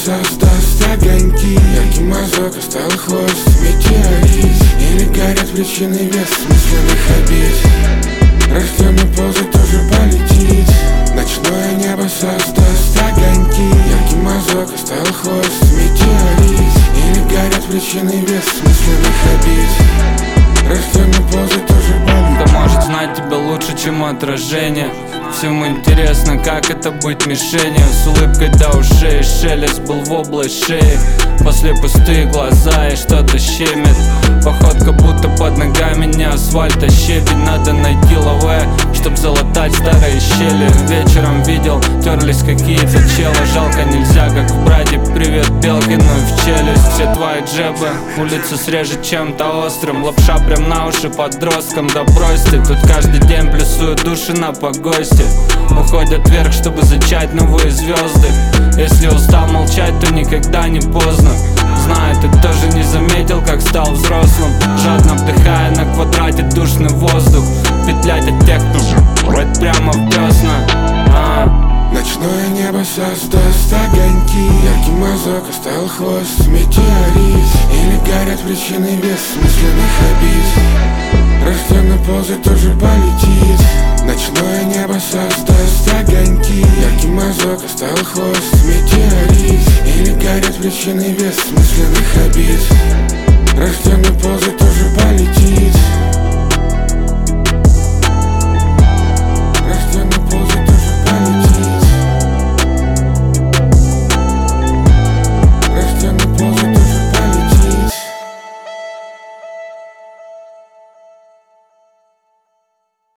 создаст огоньки. Яркий мазок оставил хвост, метеорит. Или горят причины вес смысленных обид. Рожденный ползать тоже полетит. Ночное небо создаст огоньки. Яркий мазок оставил хвост, метеорит. Или горят причины вес смысленных обид. Рожденный ползать тоже полетит. Кто может знать тебя лучше, чем отражение? Всем интересно, как это быть мишенью. С улыбкой до ушей, шелест был в область шеи. После пустые глаза и что-то щемит. Походка будто под ногами не асфальт, а щебень. Надо найти лаве, чтоб залатать старые щели. Вечером видел, терлись какие-то челы. Жалко нельзя, как в Браде, привет Белкину в челюсть. Все твои джебы, улицу срежет чем-то острым. Лапша прям на уши подросткам, да брось ты. Тут каждый день плюсуют души на погосте. Уходят вверх, чтобы зачать новые звезды. Если устал молчать, то никогда не поздно. Знаю, ты тоже не заметил, как стал взрослым. Жадно вдыхая на квадрате душный воздух. Петлять от тех, кто врать прямо в десна. Ночное небо создаст огоньки. Яркий мазок оставил хвост, метеорит. Или горят причины вес смысленных обид. Рожденный ползать тоже полетит. Ночное небо создаст огоньки. Яркий мазок оставил хвост, метеорит. Или горят причины вес смысленных обид. Рожденный ползать тоже полетит.